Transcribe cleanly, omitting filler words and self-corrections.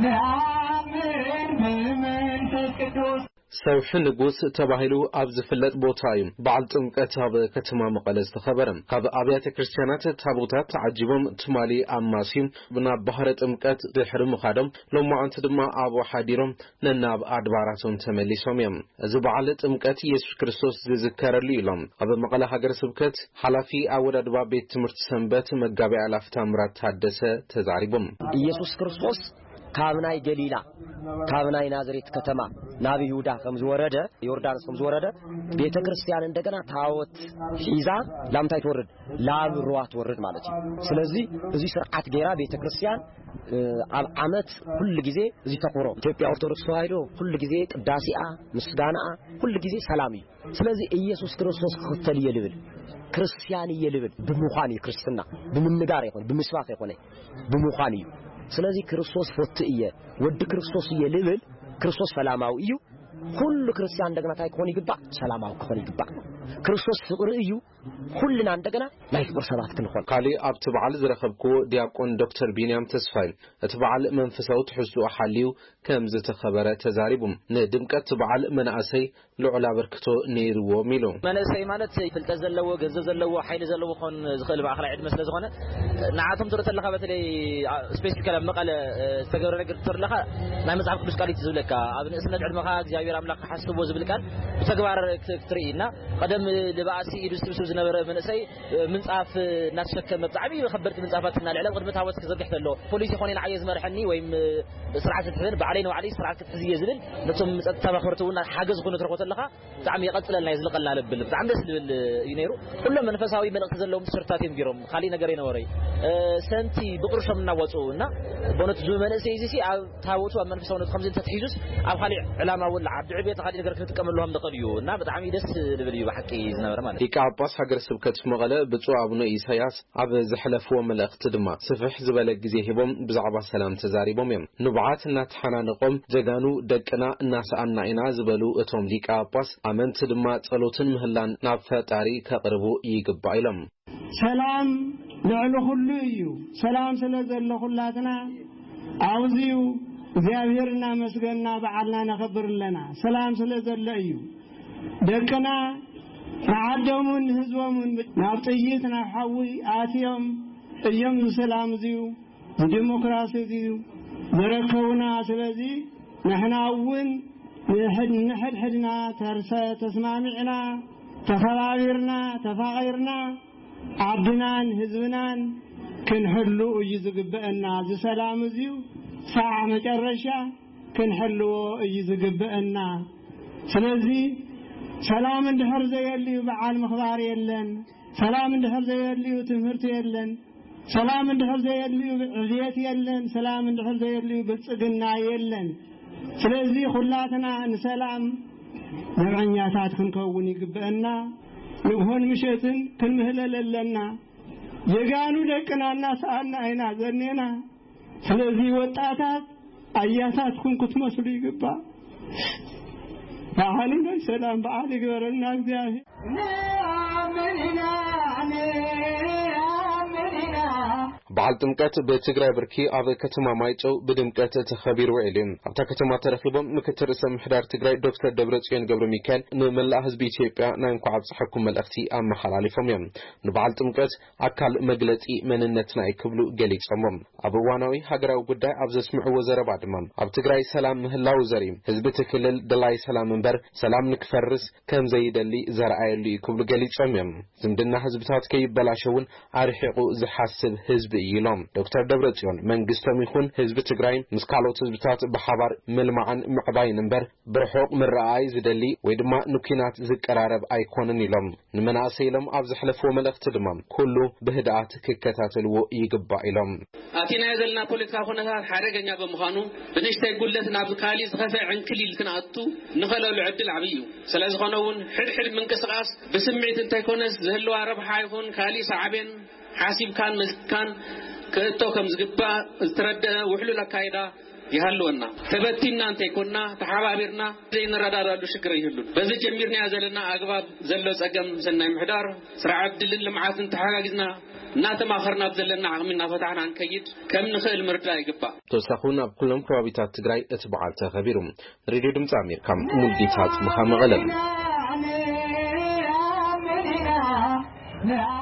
ሰውሕ ንጉስ ተባሂሉ ኣብ ዝፍለጥ ቦታ እዩ በዓል ጥምቀት ኣብ ከተማ መቐለ ዝተኸበረ ካብ ኣብያተ ክርስቲያናት ታቦታት ተዓጂቦም ትማሊ ኣማሲም ብናብ ባህረ ጥምቀት ድሕሪ ምኻዶም ሎማዓንቲ ድማ ኣብ ሓዲሮም ነናብ ኣድባራቶም ተመሊሶም እዮም እዚ በዓል ጥምቀት ኢየሱስ ክርስቶስ ዝዝከረሉ ኢሎም ኣብ መቐለ ሃገረ ስብከት ሓላፊ ኣወዳድባ ቤት ትምህርቲ ሰንበት መጋቢ ኣላፍ ታምራት ታደሰ ተዛሪቦም ኢየሱስ ክርስቶስ ካብናይ ገሊላ ካብናይ ናዝሬት ከተማ ናብ ይሁዳ ከምዝወረደ ዮርዳኖስ ከምዝወረደ ቤተክርስቲያን እንደገና ታወት ሒዛ ላምታይ ተወርድ ላብ ሩዋ ተወርድ ማለት ነው ስለዚህ እዚ ስርዓት ጌራ ቤተክርስቲያን ኣብ ዓመት ሁሉ ጊዜ እዚ ተቆሮ ኢትዮጵያ ኦርቶዶክስ ተዋህዶ ሁሉ ጊዜ ቅዳሴአ ምስጋናአ ሁሉ ጊዜ ሰላም እዩ ስለዚህ ኢየሱስ ክርስቶስ ክተል ይልብል ክርስቲያን ይልብል ብምዃን ክርስትና ብምንጋር ይሆን ብምስባክ ይሆን ብምዃን እዩ ስለዚህ ክርስቶስ ፈትእየ ወድ ክርስቶስ ይልብል ክርስቶስ ሰላማዊ እዩ ሁሉ ክርስቲያን እንደገና ታይኮን ይግባ ሰላማዊ ኮን ይግባ ክርስቶስ ፍቅር እዩ ሁሉና እንደገና ናይ ፍቅር ሰባት ክንኾን ካሊ ኣብቲ በዓል ዝረኸብኩ ዲያቆን ዶክተር ቢንያም ተስፋይ እቲ በዓል መንፈሳዊ ትሕዝቶ ሓልዩ ከም ዝተኸበረ ተዛሪቡም ንድምቀት በዓል መናእሰይ ልዑል አበርክቶ ነይርዎ ሚሉ መናእሰይ ማለት ፍልጠት ዘለዎ ገንዘብ ዘለዎ ሓይሊ ዘለዎ ኾን ዝኽእል ባዕላ ዕድመ ስለ ዝኾነ ንዓቶም ትርተለኻ በተለይ ስፔሲፊካሊ መቐለ ተገበረ ነገር ትርለኻ ናይ መጽሓፍ ቅዱስ ቃል ይዝብለካ ኣብ ንእስነት ዕድመኻ እግዚአብሔር አምላክ ሓስቦ ዝብልካል ብተግባር ክትርእይና ቀደም ለባእሲ ኢዱስብስብ ዝነበረ መንእሰይ ምንጻፍ እናተሸከመ ብጣዕሚ ከበድቲ ምንጻፋትና ልዕለ ቅድመ ታወት ክዘርግሕ ተሎ ፖሊስ ይኾን ዓየ ዝመርሐኒ ወይም ስርዓት ክትሕዝን ባዕለይ ነው ዓለይ ስርዓት ክትሕዝየ ዝብል ነቶም ጸጥታ መኽበርቲውና ሓገዝ ኮይኑ ትረክቦተለኻ ብጣዕሚ ይቀጽለልና ይዝልቀልና ልብል ብጣዕሚ ደስ ዝብል እዩ ነይሩ ኩሎም መንፈሳዊ መልእኽቲ ዘለዎም ትሽርታት እዮም ጌሮም ካሊ ነገር ይነበረይ ሰንቲ ብቁርሾም እናወጹና ቦነት ዙ መንእሰይ እዚ ኣብ ታወቱ ኣብ መንፈሳውነት ከምዚ ተትሒዙስ ኣብ ካሊ ዕላማ ወላ ዓዲ ዕቤት ካሊ ነገር ክትጥቀመሉهم ደኸልዩ እና ብጣዕሚ ደስ ዝብል እዩ ባሕቂ ዝነበረ ማለት ሊቀ ጳጳስ ሃገረ ስብከት መቐለ ብፁዕ አቡነ ኢሳያስ ኣብ ዝሕለፍዎ መልእኽቲ ድማ ስፍሕ ዝበለ ግዜ ሂቦም ብዛዕባ ሰላም ተዛሪቦም እዮም ንብዓት እናተሓናነቆም ጀጋኑ ደቅና እናሰኣና ኢና ዝበሉ እቶም ሊቀ ጳጳስ ኣመንቲ ድማ ጸሎትን ምህላን ናብ ፈጣሪ ከቅርቡ ይግባእ ኢሎም ሰላም ልዕሊ ሁሉ እዩ ሰላም ስለዘሎ ሁላትና አውዚዩ እግዚአብሔርና መስገንና በዓልና ነኸብርለና ሰላም ስለዘለ እዩ ደቅና ዓደሙን ህዝቦሙን ናብ ጥይት ናብ ሓዊ ኣትዮም እዮም ሰላም እዚዩ ዲሞክራሲ እዚዩ ዘረከቡና ስለዚ ንሕናውን ንሕድሕድና ተስማሚዕና ተኸባቢርና ተፋቒርና ዓድናን ህዝብናን ክንሕሉ እዩ ዝግበአና ዝሰላም እዚዩ ሳዕ መጨረሻ ክንሕልዎ እዩ ዝግበአና ስለዚ ሰላም እንድሕር ዘየልዩ በዓል ምኽባር የለን ሰላም እንድሕር ዘየልዩ ትምህርት የለን ሰላም እንድሕር ዘየልዩ ዕብየት የለን ሰላም እንድሕር ዘየልዩ ብልጽግና የለን ስለዚ ሁላትና ንሰላም ዘብዓኛታት ክንከውን ይግበአና ንግሆን ምሸትን ክንምህለለለና የጋኑ ደቅናና ሰአና አይና ዘኔና ስለዚህ ወጣታት አያታትኩም ክትመስሉ ይግባ በዓሉን ሰላም በዓል ይግበረና እግዚአብሔር በዓል ጥምቀት በትግራይ ብርኪ ኣብ ከተማ ማይጨው በድምቀት ተኸቢሩ ውዕልን ኣብታ ከተማ ተረኺቦም ምክትል ርእሰ ምሕዳር ትግራይ ዶክተር ደብረጽዮን ገብረ ሚካኤል ንመላእ ህዝቢ ኢትዮጵያ ናይ እንኳዕ ኣብጽሕኩም መልእኽቲ ኣመሓላሊፎም እዮም ንበዓል ጥምቀት ኣካል መግለጺ መንነትና ይክብሉ ገሊጾም ኣብ እዋናዊ ሃገራዊ ጉዳይ ኣብ ዘስምዕዎ ዘረባ ድማ ኣብ ትግራይ ሰላም ምህላው ዘርኢ ህዝቢ ትክልል ደላይ ሰላም እንበር ሰላም ንክፈርስ ከም ዘይደሊ ዘርአየሉ ይክብሉ ገሊጾም እዮም ዝምድና ህዝብታት ከይበላሸውን ኣርሒቁ ዝሓስብ ህዝቢ ይሎም ዶክተር ደብረጽዮን መንግስቶም ይኹን ህዝቢ ትግራይ ምስ ካልኦት ህዝብታት በሓባር መልማዕን ምዕባይን እንበር ብርሑቅ ምርኣይ ዝደሊ ወይ ድማ ንኩናት ዝቀራረብ ኣይኮንን ኢሎም ንመናእሰይ ኢሎም ኣብ ዝሕለፍዎ መልእኽቲ ድማ ኩሉ ብህድኣት ክከታተልዎ ይግባእ ኢሎም ኣቲና ዘለና ፖለቲካ ኩነታት ሓደገኛ ብምዃኑ ብንሽተይ ጉለት ናብ ካሊ ዝኸፍዕ ዕንክሊል ክንኣቱ ንኸለሉ ዕድል ዓብዩ ስለዝኾነ እውን ሕድሕድ ምንቅስቃስ ብስምዒት እንተይኮነስ ዝህልዋ ረብሓ ይኹን ካሊ ሰዓብን ሓሲብካን መስካን كأتو كم زجبا التردد وحلو لكايدا يهلونا تبتينا أنت كنا تحابيرنا زين ردار شكر يهلون بس جميرنا زلنا أقباب زلوا سجم سنة محدار سرعة عبد الله معاذ تحاجزنا ناتم آخرنا بزلنا عمنا فتحنا عن كيد كم نخيل مرتاح يقبع توسخونا بكلهم كوابيتات تجري اتبعات خبيرهم ريديو دمت أمير كم ملقيتات مخام غلم